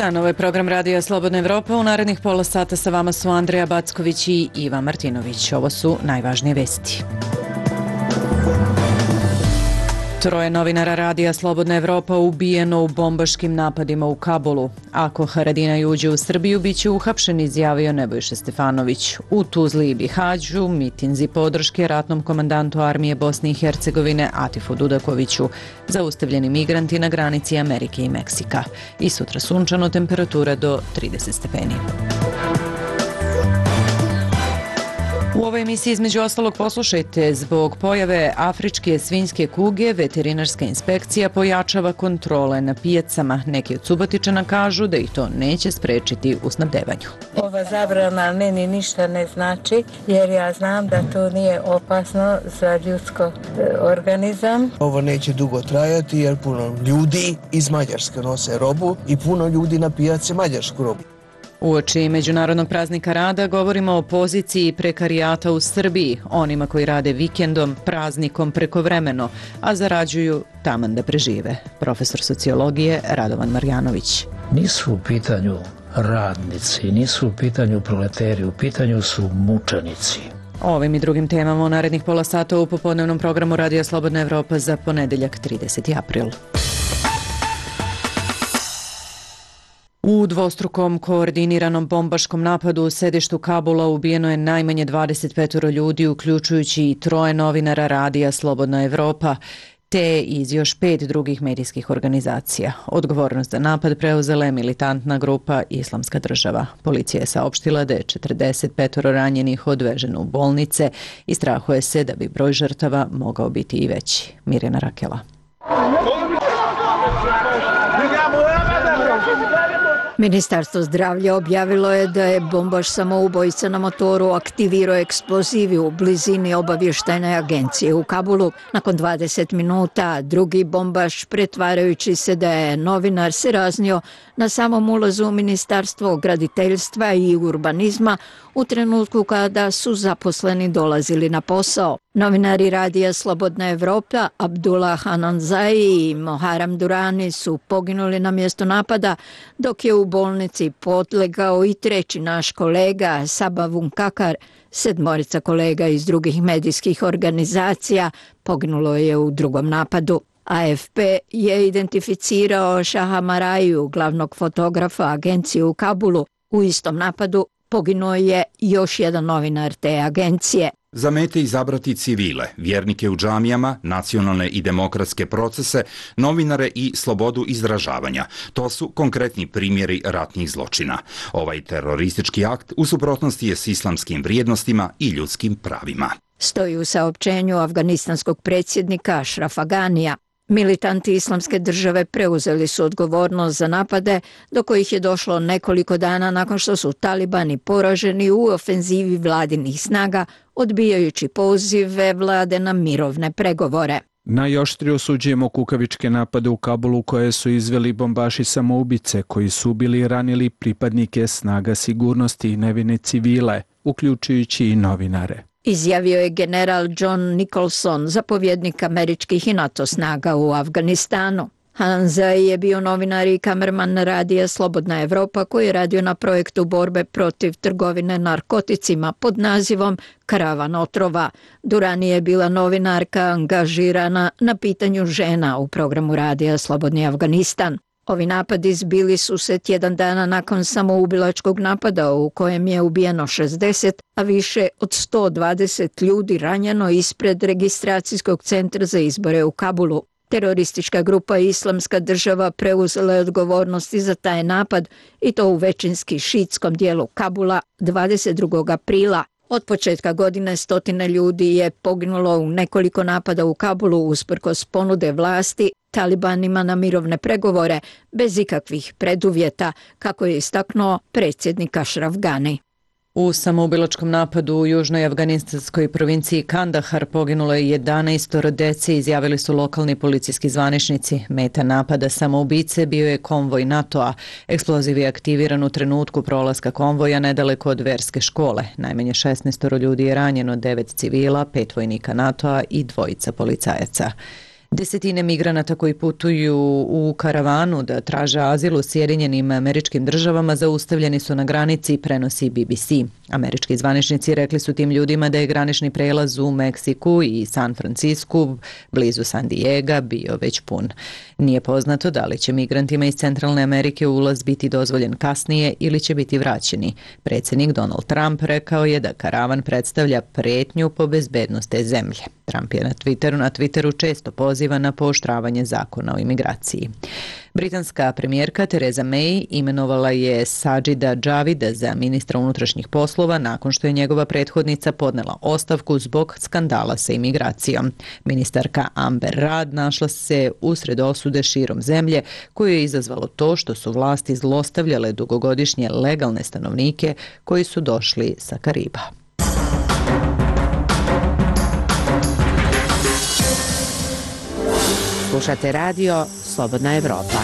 dan, ovo je program Radija Slobodna Evropa. U narednih pola sata sa vama su Andreja Backović i Iva Martinović. Ovo su najvažnije vesti. Troje novinara Radija Slobodna Evropa ubijeno u bombaškim napadima u Kabulu. Ako Haradinaj uđe u Srbiju, bit će uhapšen, izjavio Nebojša Stefanović. U Tuzli i Bihaću mitinzi podrške ratnom komandantu armije Bosne i Hercegovine Atifu Dudakoviću. Zaustavljeni migranti na granici Amerike i Meksika. I sutra sunčano, temperatura do 30 stepeni. U ovoj emisiji između ostalog poslušajte: zbog pojave afričke svinjske kuge veterinarska inspekcija pojačava kontrole na pijacama. Neki od Subotičana kažu da ih to neće sprečiti u snabdevanju. Ova zabrana meni ništa ne znači, jer ja znam da to nije opasno za ljudsko organizam. Ovo neće dugo trajati jer puno ljudi iz Mađarske nose robu i puno ljudi na pijaci mađarsku robu. Uoči Međunarodnog praznika rada govorimo o poziciji prekarijata u Srbiji, onima koji rade vikendom, praznikom, prekovremeno, a zarađuju taman da prežive. Profesor sociologije Radovan Marjanović. Nisu u pitanju radnici, nisu u pitanju proleteri, u pitanju su mučenici. O ovim i drugim temama u narednih pola sata u popodnevnom programu Radija Slobodna Evropa za ponedeljak 30. april. U dvostrukom koordiniranom bombaškom napadu u sedištu Kabula ubijeno je najmanje 25 ljudi, uključujući i troje novinara Radija Slobodna Evropa, te iz još 5 drugih medijskih organizacija. Odgovornost za napad preuzela je militantna grupa Islamska država. Policija je saopštila da je 45 ranjenih odveženo u bolnice i strahuje se da bi broj žrtava mogao biti i veći. Mirjana Rakela. Ministarstvo zdravlja objavilo je da je bombaš samoubojica na motoru aktivirao eksplozivi u blizini obavještajne agencije u Kabulu. Nakon 20 minuta drugi bombaš, pretvarajući se da je novinar, se raznio na samom ulazu u Ministarstvo graditeljstva i urbanizma u trenutku kada su zaposleni dolazili na posao. Novinari Radija Slobodna Evropa Abdullah Hananzai i Moharam Durani su poginuli na mjestu napada, dok je u bolnici podlegao i treći naš kolega Sabavun Kakar. 7 kolega iz drugih medijskih organizacija poginulo je u drugom napadu. AFP je identificirao Šaha Maraju, glavnog fotografa agencije u Kabulu. U istom napadu poginuo je još jedan novinar te agencije. Za mete izabrati civile, vjernike u džamijama, nacionalne i demokratske procese, novinare i slobodu izražavanja. To su konkretni primjeri ratnih zločina. Ovaj teroristički akt u suprotnosti je s islamskim vrijednostima i ljudskim pravima. Stoji u saopćenju afganistanskog predsjednika Ašrafa Ganija. Militanti Islamske države preuzeli su odgovornost za napade, do kojih je došlo nekoliko dana nakon što su talibani poraženi u ofenzivi vladinih snaga, odbijajući pozive vlade na mirovne pregovore. Najoštrije osuđujemo kukavičke napade u Kabulu koje su izveli bombaši samoubice koji su ubili i ranili pripadnike snaga sigurnosti i nevine civile, uključujući i novinare. Izjavio je general John Nicholson, zapovjednik američkih i NATO snaga u Afganistanu. Hanzai je bio novinar i kamerman Radija Slobodna Evropa koji je radio na projektu borbe protiv trgovine narkoticima pod nazivom Karavan otrova. Durani je bila novinarka angažirana na pitanju žena u programu Radija Slobodni Afganistan. Ovi napadi zbili su se tjedan dana nakon samoubilačkog napada u kojem je ubijeno 60, a više od 120 ljudi ranjeno ispred registracijskog centra za izbore u Kabulu. Teroristička grupa Islamska država preuzela je odgovornosti za taj napad i to u većinski šiitskom dijelu Kabula 22. aprila. Od početka godine stotine ljudi je poginulo u nekoliko napada u Kabulu usprkos ponude vlasti talibanima na mirovne pregovore bez ikakvih preduvjeta, kako je istaknuo predsjednik Ašraf Gani. U samoubilačkom napadu u južnoj afganistanskoj provinciji Kandahar poginulo je 11 djece, izjavili su lokalni policijski zvaničnici. Meta napada samoubice bio je konvoj NATO-a. Eksploziv je aktiviran u trenutku prolaska konvoja nedaleko od verske škole. Najmanje 16 ljudi je ranjeno, 9 civila, 5 vojnika NATO-a i 2 policajaca. Desetine migranata koji putuju u karavanu da traže azil u Sjedinjenim Američkim Državama zaustavljeni su na granici, prenosi BBC. Američki zvaničnici rekli su tim ljudima da je granični prelaz u Meksiku i San Francisku, blizu San Diega, bio već pun. Nije poznato da li će migrantima iz Centralne Amerike ulaz biti dozvoljen kasnije ili će biti vraćeni. Predsjednik Donald Trump rekao je da karavan predstavlja pretnju po bezbednost te zemlje. Trump je na Twitteru često poziva na pooštravanje zakona o imigraciji. Britanska premijerka Theresa May imenovala je Sajida Javida za ministra unutrašnjih poslova nakon što je njegova prethodnica podnela ostavku zbog skandala sa imigracijom. Ministarka Amber Rudd našla se usred osude širom zemlje koju je izazvalo to što su vlasti zlostavljale dugogodišnje legalne stanovnike koji su došli sa Kariba. Slušate radio Slobodna Evropa.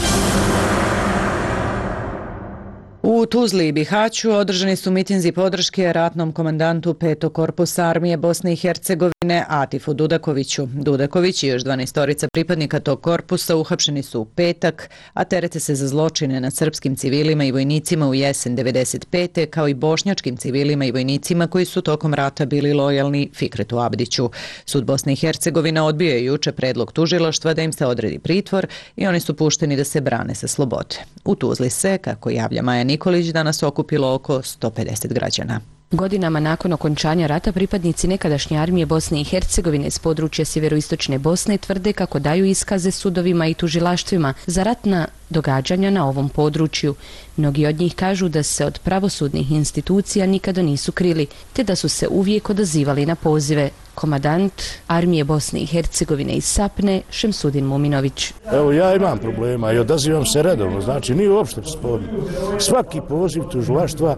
U Tuzli i Bihaću održani su mitinzi podrške ratnom komandantu 5. korpusa armije Bosne i Hercegovine Atifu Dudakoviću. Dudaković i još 12 pripadnika tog korpusa uhapšeni su u petak, a terete se za zločine nad srpskim civilima i vojnicima u jesen 95. kao i bošnjačkim civilima i vojnicima koji su tokom rata bili lojalni Fikretu Abdiću. Sud Bosne i Hercegovine odbio je juče predlog tužilaštva da im se odredi pritvor i oni su pušteni da se brane sa slobode. U Tuzli se, kako javlja Maja Nikolić, danas okupilo oko 150 građana. Godinama nakon okončanja rata pripadnici nekadašnje armije Bosne i Hercegovine s područja sjeveroistočne Bosne tvrde kako daju iskaze sudovima i tužilaštvima za ratna događanja na ovom području. Mnogi od njih kažu da se od pravosudnih institucija nikada nisu krili, te da su se uvijek odazivali na pozive. Komandant armije Bosne i Hercegovine iz Sapne, Šemsudin Muminović. Evo, ja imam problema i odazivam se redovno, znači nije uopšte sporno. Svaki poziv tužilaštva,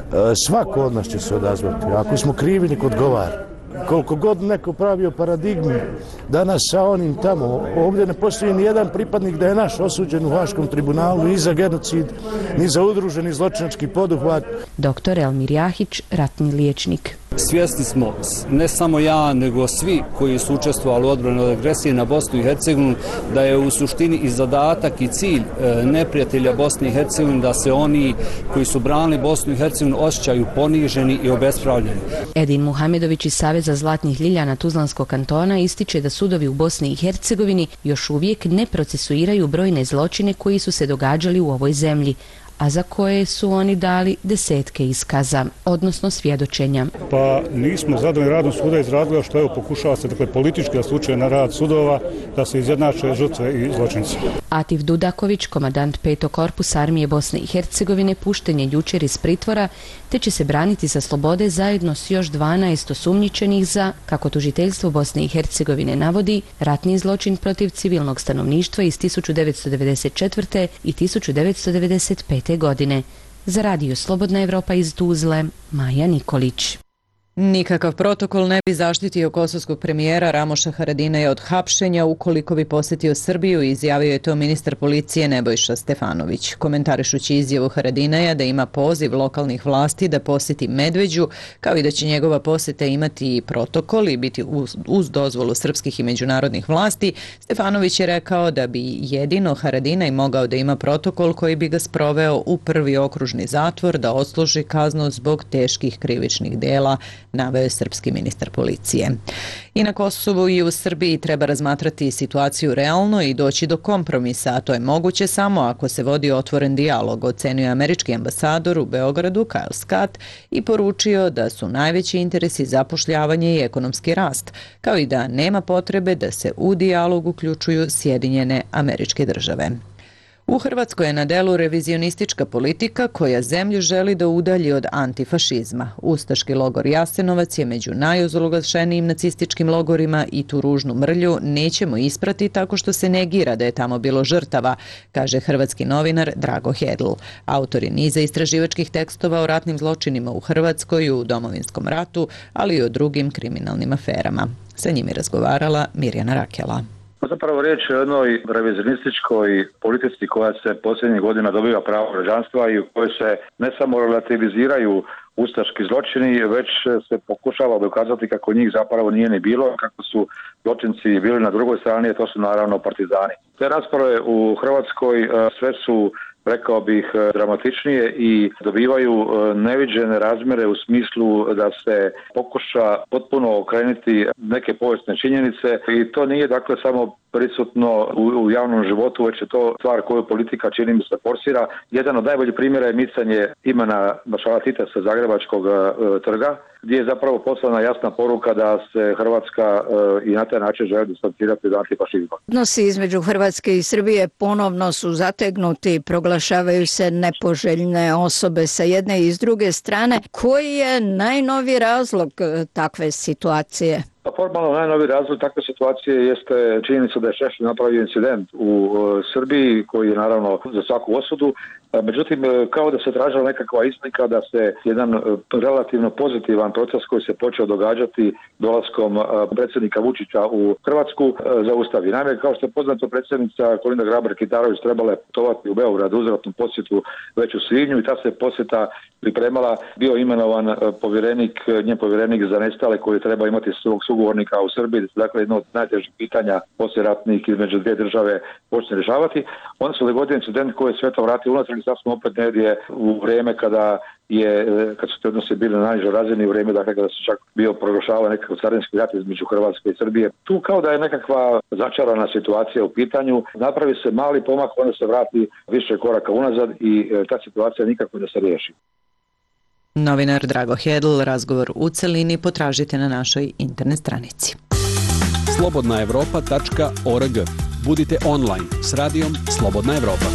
svako od nas će se odazvati. Ako smo krivi, nek odgovara. Koliko god neko pravio paradigmu danas sa onim tamo, ovdje ne postoji ni jedan pripadnik da je naš osuđen u Haškom tribunalu ni za genocid, ni za udruženi zločinački poduhvat. Dr. Elmir Jahić, ratni liječnik. Svjesni smo, ne samo ja, nego svi koji su učestvovali u odbrani od agresije na Bosnu i Hercegovinu, da je u suštini i zadatak i cilj neprijatelja Bosne i Hercegovine da se oni koji su branili Bosnu i Hercegovinu osjećaju poniženi i obespravljeni. Edin Muhamedović iz Saveza Zlatnih Ljiljana Tuzlanskog kantona ističe da sudovi u Bosni i Hercegovini još uvijek ne procesuiraju brojne zločine koji su se događali u ovoj zemlji, a za koje su oni dali desetke iskaza, odnosno svjedočenja. Pa nismo zadovoljni radom suda iz razloga što pokušava se politički slučaj na rad sudova da se izjednače žrtve i zločinci. Atif Dudaković, komandant 5. korpusa armije Bosne i Hercegovine, pušten je jučer iz pritvora, te će se braniti sa slobode zajedno s još 12 osumnjičenih za, kako tužiteljstvo Bosne i Hercegovine navodi, ratni zločin protiv civilnog stanovništva iz 1994. i 1995. godine. Za radio Slobodna Evropa iz Tuzle, Maja Nikolić. Nikakav protokol ne bi zaštitio kosovskog premijera Ramoša Haradinaja od hapšenja ukoliko bi posjetio Srbiju, izjavio je to ministar policije Nebojša Stefanović. Komentarišući izjavu Haradinaja da ima poziv lokalnih vlasti da posjeti Medveđu, kao i da će njegova posjeta imati protokol i biti uz dozvolu srpskih i međunarodnih vlasti, Stefanović je rekao da bi jedino Haradinaj mogao da ima protokol koji bi ga sproveo u prvi okružni zatvor da odsluži kaznu zbog teških krivičnih dela, naveo je srpski ministar policije. I na Kosovu i u Srbiji treba razmatrati situaciju realno i doći do kompromisa, a to je moguće samo ako se vodi otvoren dijalog, ocenio je američki ambasador u Beogradu Kyle Scott i poručio da su najveći interesi zapošljavanje i ekonomski rast, kao i da nema potrebe da se u dijalog uključuju Sjedinjene Američke Države. U Hrvatskoj je na delu revizionistička politika koja zemlju želi da udalji od antifašizma. Ustaški logor Jasenovac je među najozloglašenijim nacističkim logorima i tu ružnu mrlju nećemo isprati tako što se negira da je tamo bilo žrtava, kaže hrvatski novinar Drago Hedl. Autor je niza istraživačkih tekstova o ratnim zločinima u Hrvatskoj u Domovinskom ratu, ali i o drugim kriminalnim aferama. Sa njim je razgovarala Mirjana Rakela. Zapravo riječ je o jednoj revizionističkoj politici koja se posljednjih godina dobiva pravo građanstva i u kojoj se ne samo relativiziraju ustaški zločini, već se pokušava dokazati kako njih zapravo nije ni bilo, kako su zločinci bili na drugoj strani, a to su naravno partizani. Te rasprave u Hrvatskoj sve su, rekao bih, dramatičnije i dobivaju neviđene razmjere u smislu da se pokuša potpuno okrenuti neke povijesne činjenice i to nije dakle samo prisutno u javnom životu, već je to stvar koju politika, čini mi se, forsira. Jedan od najboljih primjera je micanje imena maršala Tita sa Zagrebačkog trga, gdje je zapravo poslana jasna poruka da se Hrvatska i na taj način želi distancirati od antifašizma. Odnosi između Hrvatske i Srbije ponovno su zategnuti, proglašavaju se nepoželjne osobe sa jedne i s druge strane. Koji je najnoviji razlog takve situacije? Formalno najnoviji razlog takve situacije jeste činjenica da je Šešelj napravio incident u Srbiji koji je naravno za svaku osudu. Međutim, kao da se tražila nekakva izlika da se jedan relativno pozitivan proces koji se počeo događati dolaskom predsjednika Vučića u Hrvatsku zaustavi. Naime, kao što je poznato, predsjednica Kolinda Grabar-Kitarović trebala je putovati u Beograd uzvratnu posjetu već u svibnju i ta se posjeta pripremala, bio imenovan njen povjerenik za nestale koji treba imati svog sugovornika u Srbiji, dakle jedno od najtežih pitanja poslijeratnih između dvije države počne rješavati. Onda se dogodio incident koji je sve to vratio unatrag i sad smo opet negdje u vrijeme kad su te odnose bili na najnižoj razini, u vrijeme dakle kada se čak bio proglašavao nekakav carinski rat između Hrvatske i Srbije. Tu kao da je nekakva začarana situacija u pitanju, napravi se mali pomak, onda se vrati više koraka unazad i ta situacija nikako da se riješi. Novinar Drago Hedl, razgovor u celini potražite na našoj internet stranici. slobodnaevropa.org. Budite online s radijom Slobodna Evropa.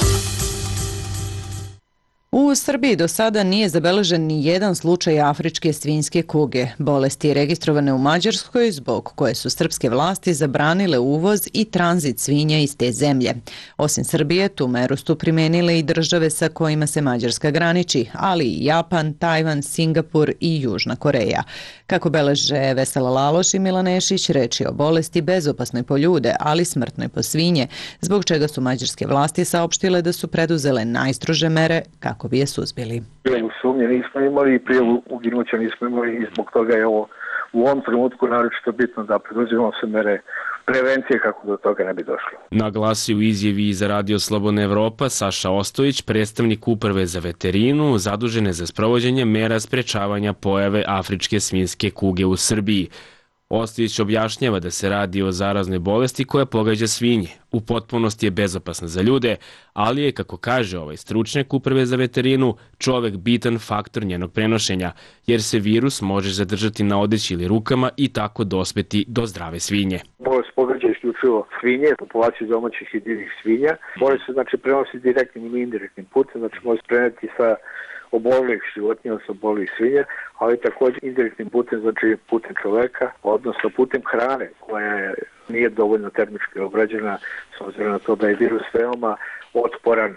U Srbiji do sada nije zabeležen ni jedan slučaj afričke svinjske kuge, bolesti registrovane u Mađarskoj zbog koje su srpske vlasti zabranile uvoz i tranzit svinja iz te zemlje. Osim Srbije, tu meru su primenile i države sa kojima se Mađarska graniči, ali i Japan, Tajvan, Singapur i Južna Koreja. Kako beleže Vesela Laloš i Milan Nešić, reč je o bolesti bezopasnoj po ljude, ali smrtnoj po svinje, zbog čega su mađarske vlasti saopštile da su preduzele najstrože mere kako bi je suzbili. Prijavu sumnje nismo imali i prijavu uginuća nismo imali i zbog toga je ovo u ovom trenutku naročito bitno da preduzimamo se mere prevencije kako do toga ne bi došlo. Naglasio u izjavi za Radio Slobodna Evropa Saša Ostojić, predstavnik Uprave za veterinu, zadužene za sprovođenje mera sprečavanja pojave afričke svinjske kuge u Srbiji. Ostojić objašnjava da se radi o zaraznoj bolesti koja pogađa svinje. U potpunosti je bezopasna za ljude, ali je, kako kaže ovaj stručnjak Uprave za veterinu, čovek bitan faktor njenog prenošenja, jer se virus može zadržati na odeći ili rukama i tako dospeti do zdrave svinje. Bolest pogađa isključivo svinje, populaciju domaćih i divljih svinja. Bolest se prenosi direktnim ili indirektnim putem, može se preneti sa obolelih životinja, sa obolelih svinja, ali također indirektnim putem, putem čoveka, odnosno putem hrane koja nije dovoljno termički obrađena, s obzirom na to da je virus veoma otporan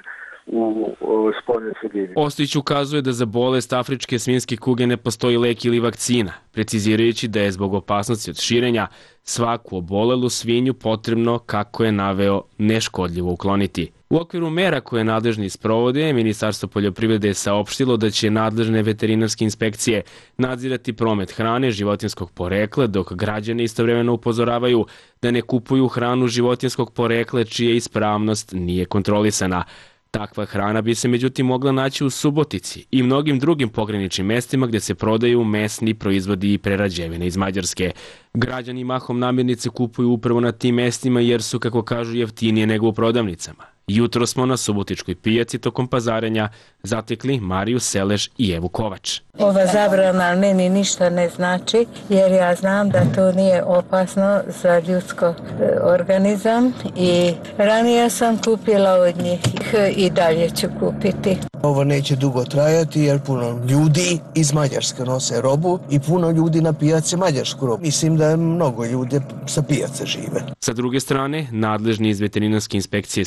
u spoljnoj sredini. Ostojić ukazuje da za bolest afričke svinjske kuge ne postoji lek ili vakcina, precizirajući da je zbog opasnosti od širenja svaku obolelu svinju potrebno, kako je naveo, neškodljivo ukloniti. U okviru mera koje nadležni sprovode, Ministarstvo poljoprivrede je saopštilo da će nadležne veterinarske inspekcije nadzirati promet hrane životinjskog porekla, dok građane istovremeno upozoravaju da ne kupuju hranu životinjskog porekla čija ispravnost nije kontrolisana. Takva hrana bi se međutim mogla naći u Subotici i mnogim drugim pograničnim mestima gdje se prodaju mesni proizvodi i prerađevine iz Mađarske. Građani mahom namirnice kupuju upravo na tim mestima jer su, kako kažu, jeftinije nego u prodavnicama. Jutro smo na Subotičkoj pijaci tokom pazarenja zatekli Mariju Seleš i Evu Kovač. Ova zabrana meni ništa ne znači, jer ja znam da to nije opasno za ljudsko organizam i ranije sam kupila od njih i dalje ću kupiti. Ovo neće dugo trajati jer puno ljudi iz Mađarske nose robu i puno ljudi na pijaci mađarsku robu. Mislim da mnogo ljudi sa pijace žive. Sa druge strane, nadležni iz veterinarske inspekcije Srbije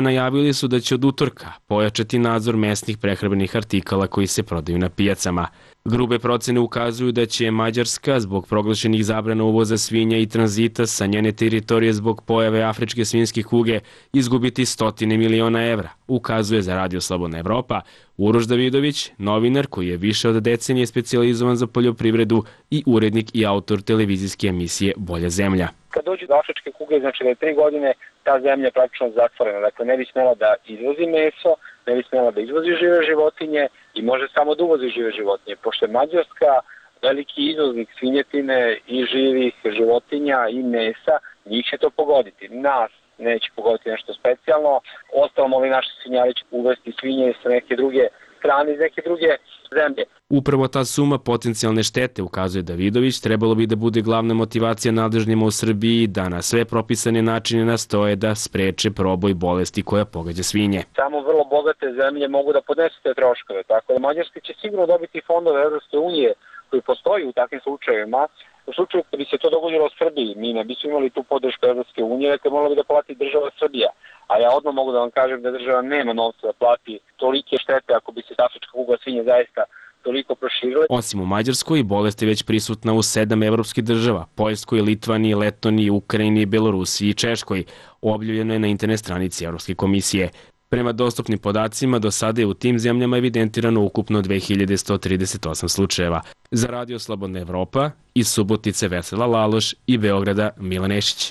najavili su da će od utorka pojačati nadzor mesnih prehrambenih artikala koji se prodaju na pijacama. Grube procene ukazuju da će Mađarska zbog proglašenih zabrana uvoza svinja i tranzita sa njene teritorije zbog pojave afričke svinjske kuge izgubiti 100 miliona evra, ukazuje za Radio Slobodna Evropa Uroš Davidović, novinar koji je više od decenije specijalizovan za poljoprivredu i urednik i autor televizijske emisije Bolja zemlja. Kad dođe do afričke kuge, znači da je 3 godine ta zemlja praktično zatvorena. Dakle, ne bi smela da izvozi meso, ne bi smela da izvozi žive životinje i može samo da uvozi žive životinje. Pošto je Mađarska veliki izvoznik svinjetine i živih životinja i mesa, njih će to pogoditi. Nas neće pogoditi nešto specijalno. Ostalom, ovi naši svinjari će uvesti svinje sa neke druge strane iz neke druge zemlje. Upravo ta suma potencijalne štete, ukazuje Davidović, trebalo bi da bude glavna motivacija nadležnima u Srbiji da na sve propisane načine nastoje da spreče proboj bolesti koja pogađa svinje. Samo vrlo bogate zemlje mogu da podnesu te troškove, tako da Mađarska će sigurno dobiti fondove Evropske unije koji postoji u takvim slučajevima. U slučaju kad bi se to dogodilo u Srbiji, mi ne bismo imali tu podršku Evropske unije, dakle morala bi da plati država Srbija. A ja odmah mogu da vam kažem da država nema novca da plati tolike štete ako bi se afrička kuga svinja zaista toliko proširila. Osim u Mađarskoj, bolest je već prisutna u 7 evropskih država, Poljskoj, Litvaniji, Letoniji, Ukrajini, Belorusiji i Češkoj. Objavljeno je na internet stranici Evropske komisije. Prema dostupnim podacima, do sada je u tim zemljama evidentirano ukupno 2138 slučajeva. Za Radio Slobodna Evropa, iz Subotice Vesela Laloš i Beograda Milan Nešić.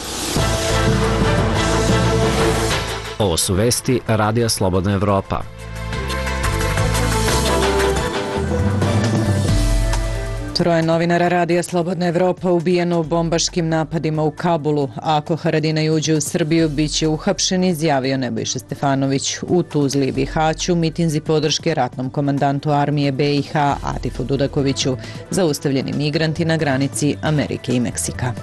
Ovo su vesti Radija Slobodna Evropa. Troje novinara Radija Slobodna Evropa ubijeno u bombaškim napadima u Kabulu. Ako Haradinaj uđe u Srbiju, bit će uhapšen, izjavio Nebojša Stefanović. U Tuzli i Bihaću mitinzi podrške ratnom komandantu armije BiH Atifu Dudakoviću, zaustavljeni migranti na granici Amerike i Meksika.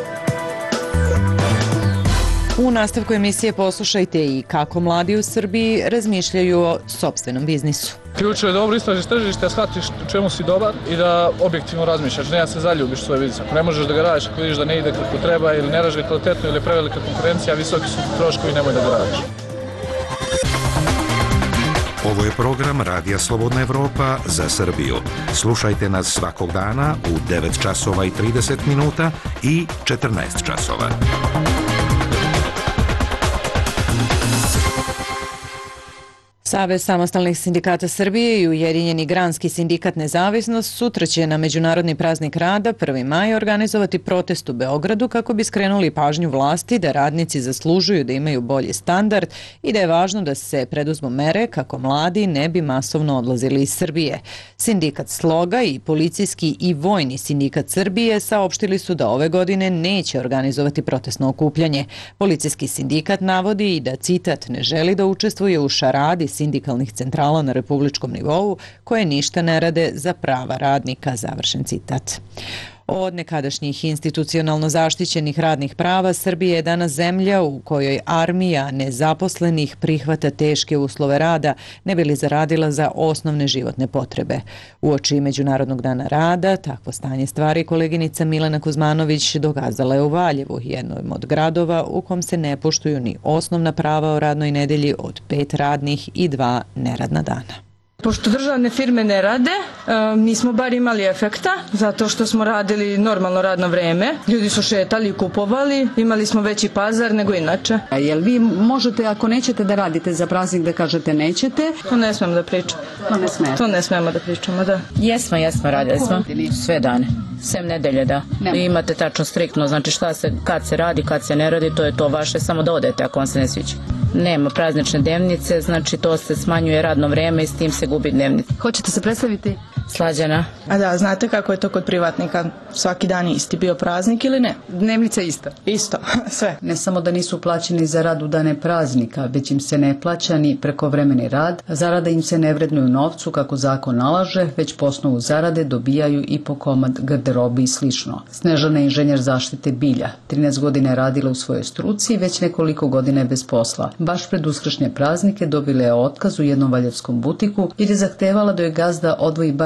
U nastavku emisije poslušajte i kako mladi u Srbiji razmišljaju o sopstvenom biznisu. Ključno je dobro istražiš tržište, shvatiš u čemu si dobar i da objektivno razmišljaš, ne da se zaljubiš u svoj biznis. Ako ne možeš da ga radiš, ako vidiš da ne ide kako treba ili ne radiš ga kvalitetno ili je prevelika konkurencija, visoki su troškovi, nemoj da ga radiš. Ovo je program Radija Slobodna Evropa za Srbiju. Slušajte nas svakog dana u 9 časova i 30 minuta i 14 časova. Savez samostalnih sindikata Srbije i Ujedinjeni granski sindikat Nezavisnost sutra će na Međunarodni praznik rada 1. maj organizovati protest u Beogradu kako bi skrenuli pažnju vlasti da radnici zaslužuju da imaju bolji standard i da je važno da se preduzmu mere kako mladi ne bi masovno odlazili iz Srbije. Sindikat Sloga i Policijski i Vojni sindikat Srbije saopštili su da ove godine neće organizovati protestno okupljanje. Policijski sindikat navodi i da, citat, ne želi da učestvuje u šaradi sindikalnih centrala na republičkom nivou koje ništa ne rade za prava radnika, završen citat. Od nekadašnjih institucionalno zaštićenih radnih prava Srbija je danas zemlja u kojoj armija nezaposlenih prihvata teške uslove rada ne bi li zaradila za osnovne životne potrebe. Uoči Međunarodnog dana rada, takvo stanje stvari koleginica Milena Kuzmanović dokazala je u Valjevu, jednom od gradova u kom se ne poštuju ni osnovna prava o radnoj nedelji od 5 radnih i 2 neradna dana. Pošto državne firme ne rade, mi smo bar imali efekta, zato što smo radili normalno radno vreme. Ljudi su šetali i kupovali, imali smo veći pazar nego inače. Jel vi možete, ako nećete da radite za praznik, da kažete nećete? To ne smemo da pričamo. To ne smemo da pričamo, da. Jesmo, radili smo sve dane. Sem nedelje, da. Vi imate tačno striktno, znači kad se radi, kad se ne radi, to je to vaše, samo da odete ako vam se ne sviđa. Nema praznične dnevnice, znači to se smanjuje radno vreme i s tim se gubi dnevnica. Hoćete se predstaviti? Slađana. A da, znate kako je to kod privatnika? Svaki dan isti bio praznik ili ne? Dnevnica ista? Isto, sve. Ne samo da nisu plaćeni za rad u dane praznika, već im se ne plaća ni prekovremeni rad, zarada im se ne vrednuje u novcu kako zakon nalaže, već po osnovu zarade dobijaju i po komad garderobe i slično. Snežana je inženjer zaštite bilja. 13 godina je radila u svojoj struci i već nekoliko godina je bez posla. Baš pred uskršnje praznike dobila je otkaz u jednom valjevskom butiku jer je zahtevala da joj gazda odvoji bar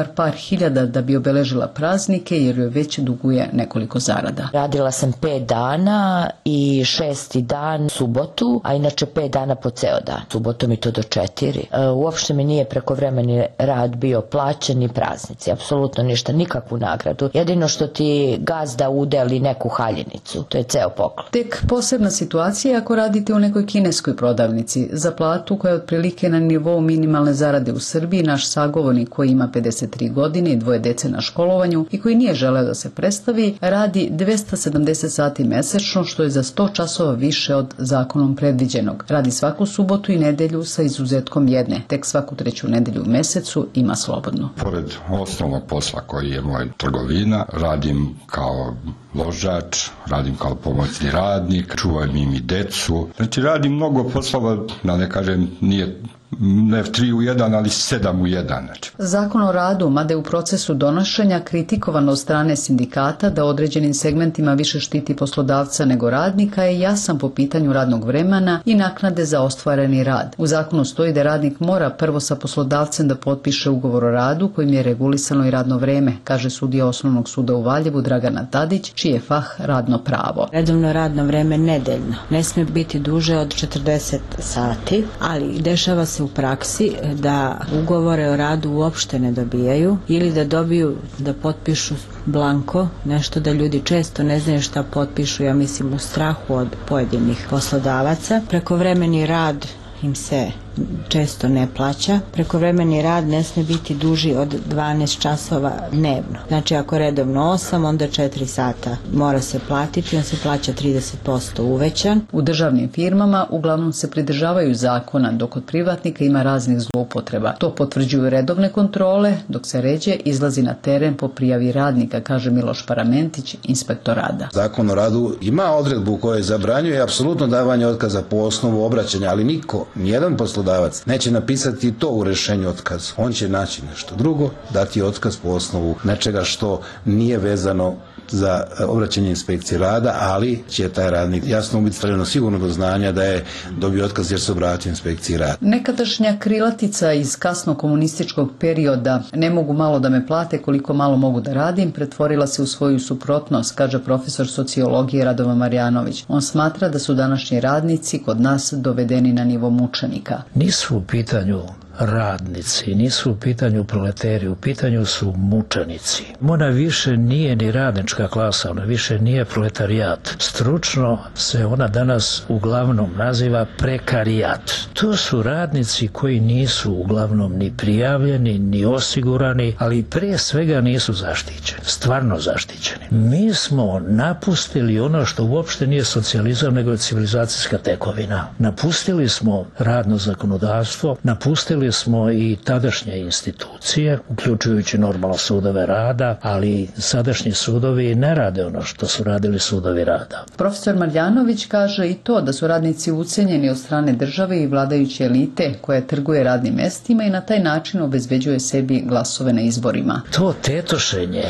par hiljada da bi obeležila praznike jer joj već duguje nekoliko zarada. Radila sam 5 dana i 6. dan subotu, a inače 5 dana po ceo dan. Subotom i to do 4. Uopšte mi nije prekovremeni rad bio plaćen ni praznici, apsolutno ništa, nikakvu nagradu. Jedino što ti gazda udeli neku haljinicu, to je ceo poklon. Tek posebna situacija ako radite u nekoj kineskoj prodavnici. Za platu koja je otprilike na nivou minimalne zarade u Srbiji, naš sagovornik koji ima 53 godine i 2 dece na školovanju i koji nije želeo da se predstavi, radi 270 sati mesečno, što je za 100 časova više od zakonom predviđenog. Radi svaku subotu i nedelju sa izuzetkom jedne. Tek svaku 3. nedelju u mesecu ima slobodno. Pored osnovnog posla koji je moj trgovina, radim kao ložač, radim kao pomoćni radnik, čuvam im i decu. Znači radim mnogo poslova, da ne kažem, nije ne 3 u 1, ali 7 u 1. Znači. Zakon o radu, mada je u procesu donošenja kritikovan od strane sindikata da određenim segmentima više štiti poslodavca nego radnika, je jasan po pitanju radnog vremena i naknade za ostvareni rad. U zakonu stoji da radnik mora prvo sa poslodavcem da potpiše ugovor o radu kojim je regulisano i radno vreme, kaže sudija Osnovnog suda u Valjevu Dragana Tadić, čiji je fah radno pravo. Redovno radno vreme nedeljno ne smije biti duže od 40 sati, ali dešava se u praksi da ugovore o radu uopšte ne dobijaju ili da dobiju da potpišu blanko, nešto da ljudi često ne znaju šta potpišu, ja mislim u strahu od pojedinih poslodavaca. Prekovremeni rad im se često ne plaća. Prekovremeni rad ne smije biti duži od 12 časova dnevno. Znači ako redovno 8, onda 4 sata mora se platiti, on se plaća 30% uvećan. U državnim firmama uglavnom se pridržavaju zakona, dok kod privatnika ima raznih zloupotreba. To potvrđuju redovne kontrole, dok se ređe izlazi na teren po prijavi radnika, kaže Miloš Paramentić, inspektor rada. Zakon o radu ima odredbu koja zabranjuje apsolutno davanje otkaza po osnovu obraćanja, ali niko, nijedan poslodavac neće napisati to u rešenju otkaz. On će naći nešto drugo, dati otkaz po osnovu nečega što nije vezano za obraćanje inspekcije rada, ali će taj radnik jasno biti stavljeno sigurno do znanja da je dobio otkaz jer se obratio inspekciji rada. Nekadašnja krilatica iz kasno komunističkog perioda "ne mogu malo da me plate koliko malo mogu da radim" pretvorila se u svoju suprotnost, kaže profesor sociologije Radovan Marjanović. On smatra da su današnji radnici kod nas dovedeni na nivo mučenika. Nisu u pitanju radnici, nisu u pitanju proleteri, u pitanju su mučenici. Ona više nije ni radnička klasa, ona više nije proletarijat. Stručno se ona danas uglavnom naziva prekarijat. To su radnici koji nisu uglavnom ni prijavljeni, ni osigurani, ali prije svega nisu zaštićeni, stvarno zaštićeni. Mi smo napustili ono što uopšte nije socijalizam, nego je civilizacijska tekovina. Napustili smo radno zakonodavstvo, napustili smo i tadašnje institucije, uključujući normalno sudove rada, ali sadašnji sudovi ne rade ono što su radili sudovi rada. Profesor Marjanović kaže i to da su radnici ucenjeni od strane države i vladajuće elite koja trguje radnim mestima i na taj način obezbeđuje sebi glasove na izborima. To tetošenje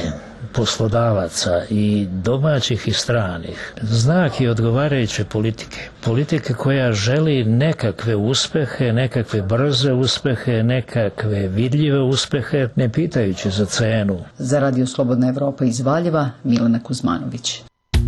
poslodavaca i domaćih i stranih znak je odgovarajuće politike. Politike koja želi nekakve uspehe, nekakve brze uspehe, nekakve vidljive uspehe, ne pitajući za cenu. Za Radio Slobodna Evropa iz Valjeva, Milena Kuzmanović.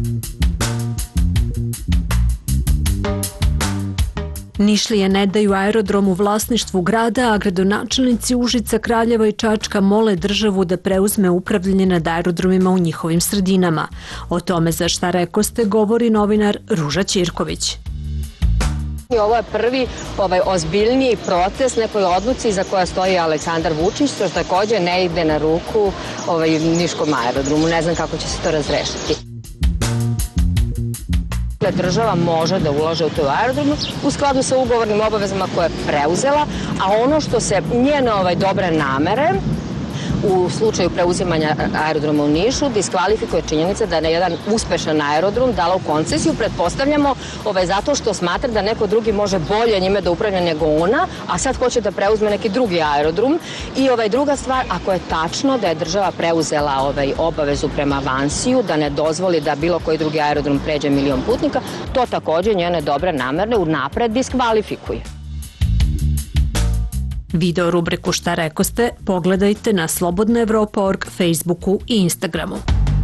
Nišlije ne daju aerodrom u vlasništvu grada, a gradonačelnici Užica, Kraljeva i Čačka mole državu da preuzme upravljanje nad aerodromima u njihovim sredinama. O tome za Šta rekoste govori novinar Ruža Ćirković. Ovo je prvi ozbiljniji protest nekoj odluci za koja stoji Aleksandar Vučić, što takođe ne ide na ruku Niškom aerodromu. Ne znam kako će se to razrešiti. Država može da ulaže u tu aerodromu u skladu sa ugovornim obavezama koje je preuzela, a ono što se njene dobre namere u slučaju preuzimanja aerodroma u Nišu diskvalifikuje činjenica da je na jedan uspešan aerodrom dala u koncesiju, pretpostavljamo zato što smatra da neko drugi može bolje njime da upravlja nego ona, a sad hoće da preuzme neki drugi aerodrom. I druga stvar, ako je tačno da je država preuzela obavezu prema Avansiju, da ne dozvoli da bilo koji drugi aerodrom pređe 1 milion putnika, to takođe njene dobre namerne unapred diskvalifikuje. Video rubriku Šta rekoste pogledajte na slobodnaevropa.org, Facebooku i Instagramu.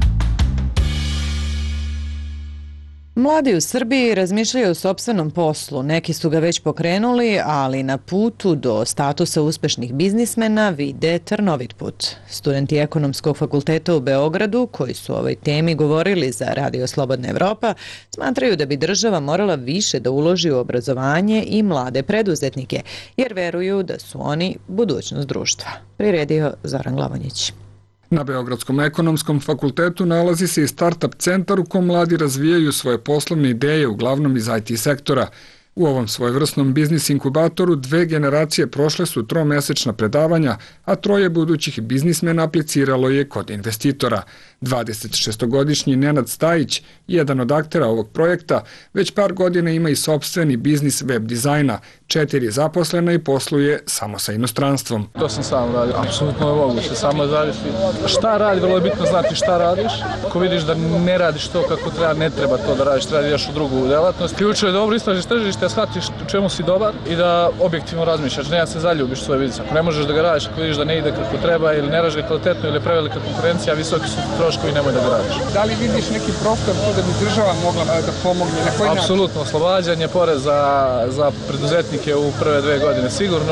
Mladi u Srbiji razmišljaju o sopstvenom poslu. Neki su ga već pokrenuli, ali na putu do statusa uspešnih biznismena vide trnovit put. Studenti Ekonomskog fakulteta u Beogradu, koji su o ovoj temi govorili za Radio Slobodna Evropa, smatraju da bi država morala više da uloži u obrazovanje i mlade preduzetnike, jer veruju da su oni budućnost društva. Priredio Zoran Glavonjić. Na Beogradskom ekonomskom fakultetu nalazi se i startup centar u kom mladi razvijaju svoje poslovne ideje, uglavnom iz IT sektora. U ovom svojevrsnom biznis inkubatoru 2 generacije prošle su 3-mesečna predavanja, a 3 budućih biznismena apliciralo je kod investitora. 26-godišnji Nenad Stajić, jedan od aktera ovog projekta, već par godina ima i sopstveni biznis web dizajna, 4 zaposlena i posluje samo sa inostranstvom. To sam sam radio, apsolutno je moguće, samo zavisi šta radi, vrlo je bitno znati šta radiš. Ako vidiš da ne radiš to kako treba, ne treba to da radiš, treba da ideš u drugu delatnost. Ključ je dobro istražiš tržište, da shvatiš u čemu si dobar i da objektivno razmišljaš, ne da se zaljubiš u svoje biznis. Ako ne možeš da ga radiš, ako vidiš da ne ide kako treba ili ne radiš kvalitetno ili prevelika konkurencija, visoki su troškovi, nemoj da ga radiš. Da li vidiš neki prostor tu da bi država mogla da pomogne? Na koji način? Apsolutno, oslobađanje poreza za preduzetnike u prve 2 godine sigurno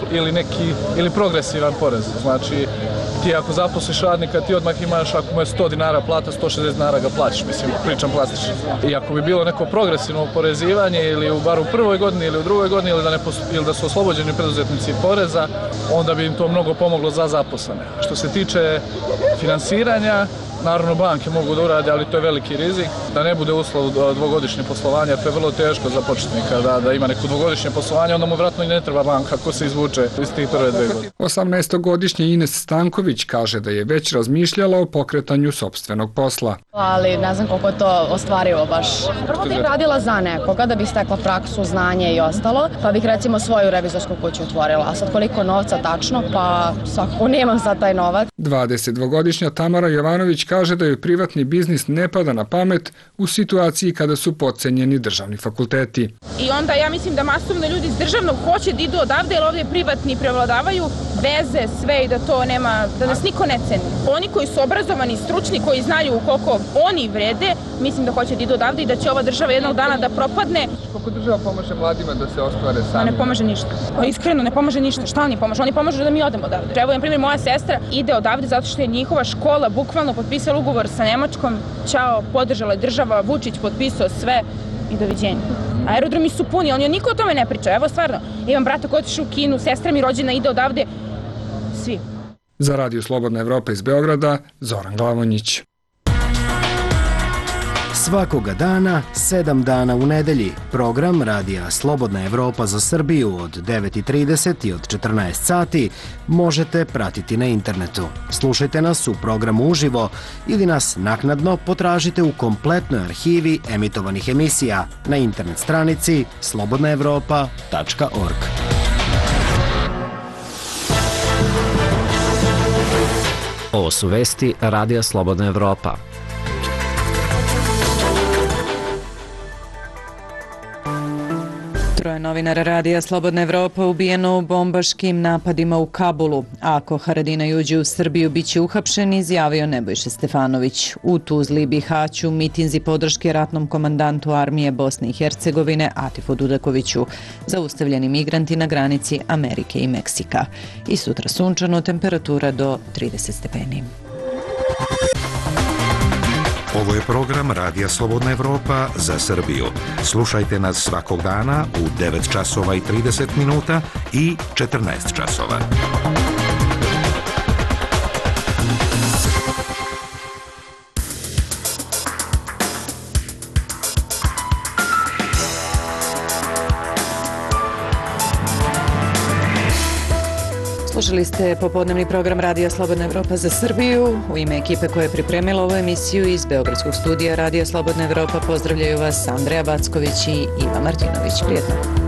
ili progresivan porez. Znači, ti ako zaposliš radnika, ti odmah imaš, ako mu je 100 dinara plata, 160 dinara ga plaćaš, mislim, pričam plastično. I ako bi bilo neko progresivno oporezivanje ili bar u prvoj godini ili u drugoj godini ili da su oslobođeni preduzetnici poreza, onda bi im to mnogo pomoglo za zaposlene. Što se tiče finansiranja, naravno banke mogu da urade, ali to je veliki rizik. Da ne bude uslov 2-godišnje poslovanja, to je vrlo teško za početnika da ima neko 2-godišnje poslovanje, onda mu vratno i ne treba banka ako se izvuče iz tih prve 2 godine. 18-godišnji Ines Stanković kaže da je već razmišljala o pokretanju sopstvenog posla. Ali ne znam koliko je to ostvarivo baš. Prvo bih radila za nekoga da bih stekla praksu, znanje i ostalo, pa bih recimo svoju revizorsku kuću otvorila. A sad koliko novca tačno, pa svakako nemam sad taj novac. 22-godišnja Tamara Jovanović kaže da joj privatni biznis ne pada na pamet u situaciji kada su potcenjeni državni fakulteti. I onda ja mislim da masovno ljudi iz državnog hoće da idu odavde, jer ovdje privatni prevladavaju veze, sve i da to nema, da nas niko ne ceni. Oni koji su obrazovani, stručni, koji znaju koliko oni vrede, mislim da hoće da idu odavde i da će ova država jednog dana da propadne. Kako država pomaže mladima da se ostvare sami? Ne pomaže ništa. Iskreno, ne pomaže ništa. Šta oni pomažu? Oni pomažu da mi odemo odavde. Evo, na primjer, moja sestra ide odavde zato što je njihova škola bukvalno potpisala ugovor sa Nemačkom. Ćao, podržala je država, Vučić potpisao sve i doviđenja. Aerodromi su puni, ali niko o tome ne priča. Evo, stvarno, imam brata koji otišao u Kinu, sestra mi rođena ide odavde. Svi. Za Radio Slobodna Evropa iz Beograda, Zoran Glavonjić. Svakoga dana, 7 dana u nedelji, program Radija Slobodna Evropa za Srbiju od 9:30 i od 14 sati možete pratiti na internetu. Slušajte nas u programu uživo ili nas naknadno potražite u kompletnoj arhivi emitovanih emisija na internet stranici slobodnaevropa.org. Ovo su vesti Radija Slobodna Evropa. Troje novinara Radija Slobodna Evropa ubijeno u bombaškim napadima u Kabulu. Ako Haradinaj uđe u Srbiju, bit će uhapšen, izjavio Nebojša Stefanović. U Tuzli i Bihaću mitinzi podrške ratnom komandantu armije Bosne i Hercegovine Atifu Dudakoviću. Zaustavljeni migranti na granici Amerike i Meksika. I sutra sunčano, temperatura do 30 stepeni. Ovo je program Radija Slobodna Evropa za Srbiju. Slušajte nas svakog dana u 9 časova i 30 minuta i 14 časova. Slušali ste popodnevni program Radija Slobodna Evropa za Srbiju. U ime ekipe koja je pripremila ovu emisiju iz Beogradskog studija Radija Slobodna Evropa pozdravljaju vas Andreja Backović i Iva Martinović. Prijetno.